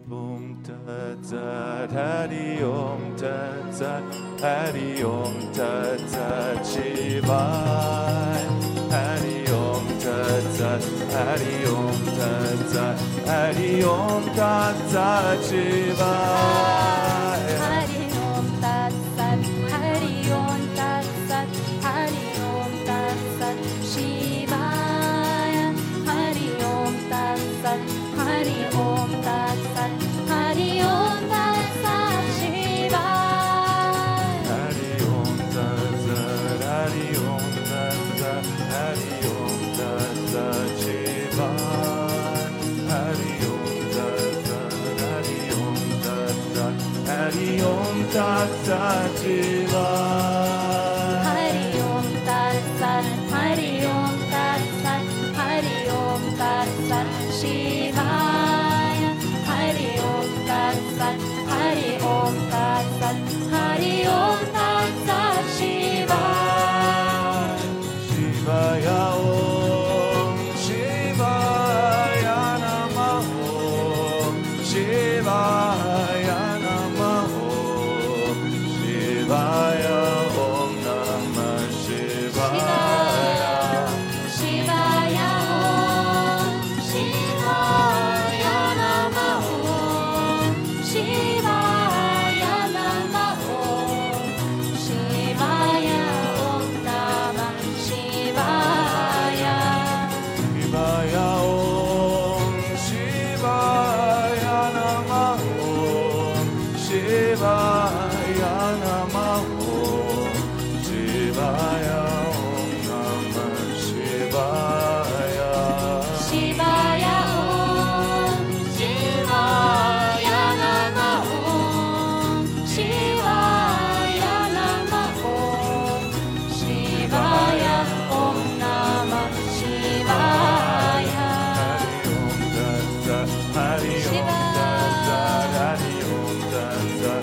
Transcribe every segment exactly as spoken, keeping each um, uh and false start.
Om Tat Sat, Hari Om Tat Sat, Hari Om Tat Sat, Shivaya. Hari Om Tat Sat, Hari Om Tat Sat, Hari Om Tat Sat, Shivaya. Hari Om Tat Sat, Hari Om Tat Sat, Hari Om Tat Sat, Shivaya. Hari Om Tat Sat, Hari Om Tat Sat, Hari Om Tat Sat, Shivaya. Hari Om Tat Sat, Hari Om Tat Sat, Hari Om Tat Sat, Shivaya. Hari Om Tat Sat, Hari Om Tat Sat, Hari Om Tat Sat, Shivaya. Hari Om Tat Sat, Hari Om Tat Sat, Hari Om Tat Sat, Shivaya. Hari Om Tat Sat, Hari Om Tat Sat, Hari Om Tat Sat, Shivaya. Shivaya Om, Shivaya Namah Om, Shivaya Namah Om, Shivaya Om Namah Shivaya. Shivaya Om, Shivaya Namah Om, Shivaya Namah Om, Shivaya Om Namah Shivaya. Shivaya Om, Shivaya Namah Om, Shivaya Namah Om, Shivaya Om Namah Shivaya. Shivaya Om, Shivaya Namah Om, Shivaya Namah Om, Shivaya Om Namah Shivaya. Hari Om Tat Sat, Hari Om Tat Sat,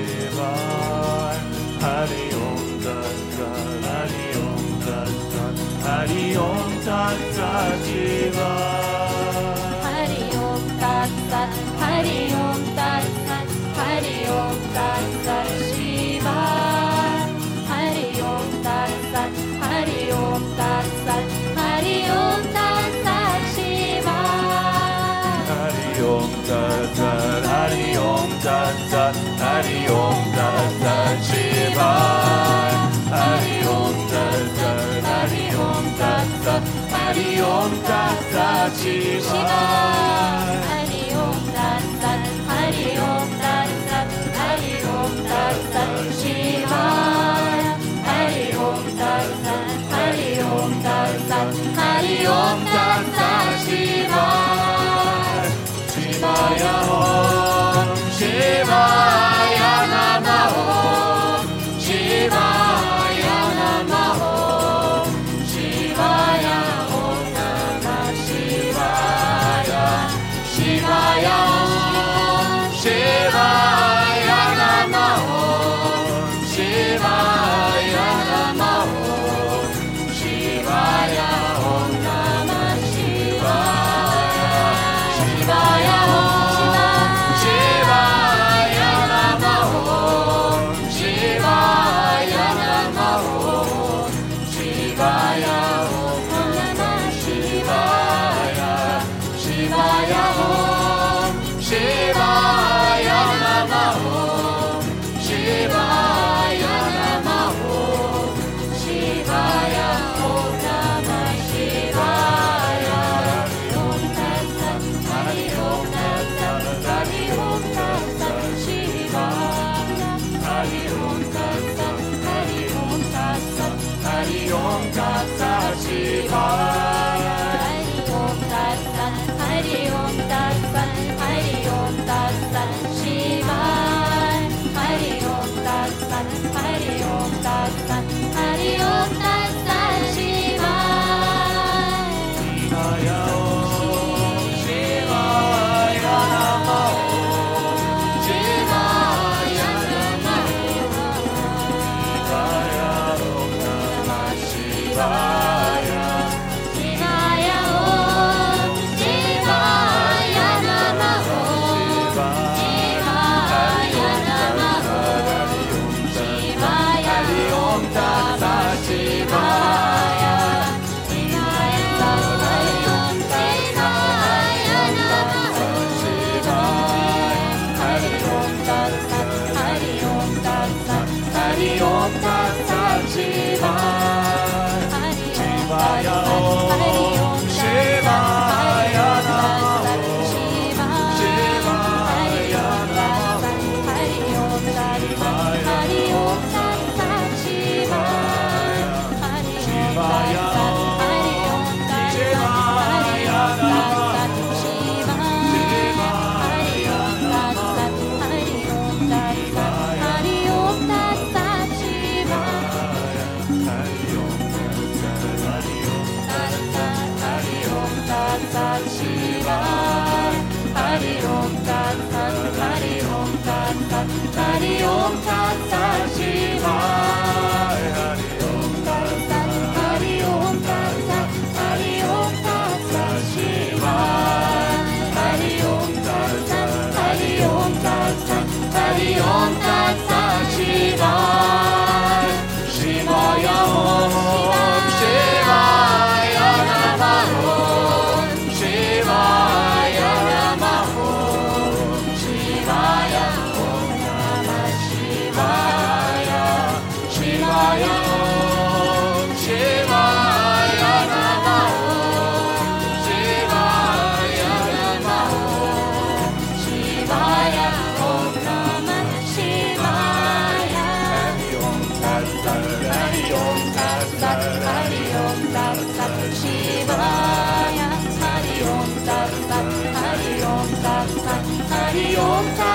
Hari Om Tat Sat, Hari Om Tat Sat, Hari Om Tat Sat, Shivaya. Hari Om Tat Sat, Hari Om Tat Sat, Hari Om Tat Sat, Shivaya. Hari Om Tat Sat, Hari Om Tat Sat, Hari Om Tat Sat, Shivaya. Hari Om Tat Sat, Hari Om Tat Sat, Hari Om Tat Sat, Shivaya. Hari Om Tat Sat, Hari Om Tat Sat, Hari Om Tat Sat, Shivaya. Hari Om Tat Sat, Hari Om Tat Sat, Hari Om Tat Sat, Shivaya. Hari Om Tat Sat, Hari Om Tat Sat, Hari Om Tat Sat, Shivaya. Shivaya Om, Shivaya Namah Om, Shivaya Namah Om, Shivaya Om Namah Shivaya. Shivaya Om, Shivaya Namah Om, Shivaya Namah Om, Shivaya Om Namah Shivaya. Shivaya Om, Shivaya Namah Om, Shivaya Namah Om, Shivaya Om Namah Shivaya. Shivaya Om, Shivaya Namah Om, Shivaya Namah Om, Shivaya Om Namah Shivaya. Om Tat Sat, Hari Om Tat Sat, Hari Om Tat Sat, Shivaya. Hari Om Tat Sat, Hari Om Tat Sat, Hari Om Tat Sat, Shivaya. Hari Om Tat Sat, Hari Om Tat Sat, Hari Om Tat Sat, Shivaya. Hari Om Tat Sat, Hari Om Tat Sat, Hari Om Tat Sat, Shivaya. Shivaya Om, Shivaya Namah Om, Shivaya Namah Om, Shivaya Om Namah Shivaya. Shivaya Om, Shivaya Namah Om, Tat Sat Shivaya. Hari Om Tat Sat, Hari Om Tat Sat, Hari Om Tat Sat Shivaya. Hari Om Tat Sat, Hari Om Tat Sat, Hari Om Tat Sat Shivaya. Hari Om Tat Sat, Hari Om Tat Sat, Hari Om Tat Sat Shivaya. Shivaya Om, Shivaya Namah Om, Shivaya Namah Om, Shivaya Om Namah Shivaya. Shivaya Om, Shivaya Namah Om, Shivaya Namah Om, Shivaya Om Namah Shivaya. Hari Om Tat Sat, Hari Om Tat Sat, Hari Om Tat Sat Shivaya. Hari Om Tat Sat, Hari Om Tat Sat, Hari Om Tat